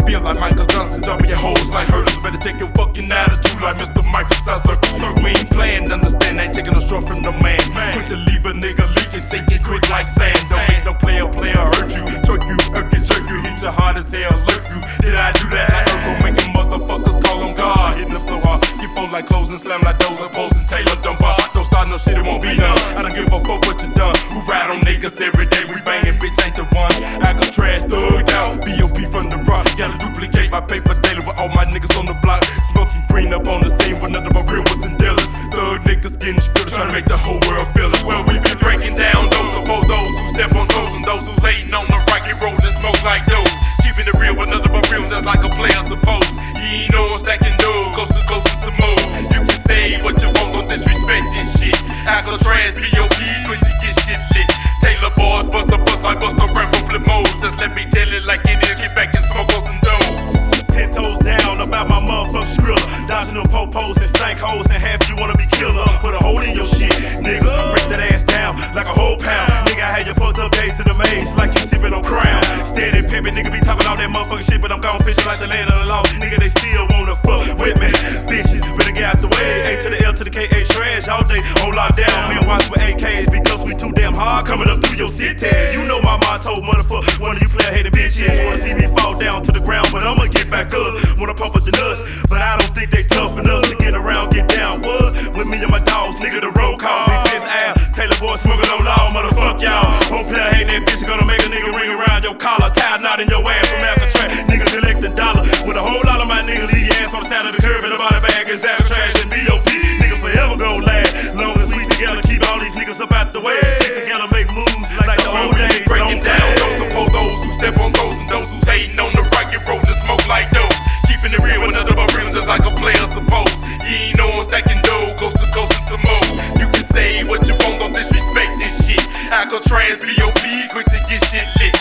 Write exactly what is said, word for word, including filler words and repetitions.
Feel like Michael Johnson, jumping your hoes like hurdles. Better take your fucking attitude like Mister Mike from South Circle. We ain't playing, understand, ain't taking a short from the man. Quick to leave a nigga leaking, sinking quick like sand. Don't make no player, player hurt you. Twerk you, irk and jerk you, hit you hard as hell, lurk you. Did I do that like Urkel, making motherfuckers call on God? Hitting them so hard, keep on like clothes and slam like those, opposing Taylor dumper. Don't start no shit, it won't be done. I don't give a fuck what you done. We ride on niggas every day, we bangin', bitch ain't the one. Alcatraz thugged out, B O P from the rock. Gotta duplicate my paper daily with all my niggas on the block. Smoking green up on the scene with none of my real ones and dealers. Thug niggas getting spilled, trying to make the whole world feel it. Well, we be breaking down those for those who step on toes and those who's hating on the right, get rolled and smoke like those. Keeping it real, but none of my real just like a player supposed. You ain't know I'm stacking dough, coast to coast with some more. You can say what you want, don't disrespect this shit. Alcatraz, B O P, quick to get shit lit. Taylor boys, bust a bust like bust a rap from flip mode. Just let me tell it like it is, get back and smoke on some dough. Ten toes down about my motherfucking skrilla. Dodging them popos and stank hoes and half you wanna be killer. Put a hole in your shit, nigga. Break that ass down like a whole pound. Nigga, I had your fucked up days to the maze like you sippin' on Crown. Steady pimpin', nigga be talking all that motherfucking shit, but I'm gone fishing like the land of the lost. Nigga, they still wanna fuck with me. Bitches, better get out the way. A to the L to the K, A trash all day on lockdown. Me and watch with A Ks because we too damn hard coming up through your city. You know my motto, motherfucker. One of you player hating bitches wanna see me fall down to the ground, but I'ma get back up. Wanna pump up the nuts, but I don't think they tough enough to get around, get down. What? With me and my dogs, nigga, the roll call. Big Fizz Al, Taylor boy smoking on law, motherfuck y'all. Home player hating that bitch, gonna make a nigga ring around your collar, tied knot in your ass from Alcatraz. Nigga collect a dollar with a whole lot of my niggas leave your ass on the side of the curb and the body bag is Alcatraz and B O P. Nigga forever gon' last, long as we together keep all these niggas up out the way. Stick together, make moves like the old days. Breaking down those support those who step on toes and those who's hating on the right, get rolled and smoke like those. Keeping it real with none of my real just like a player supposed. You ain't know I'm stacking dough, coast to coast and some more. You can say what you want, don't disrespect this shit. Alcatraz, B O P, quick to get shit lit.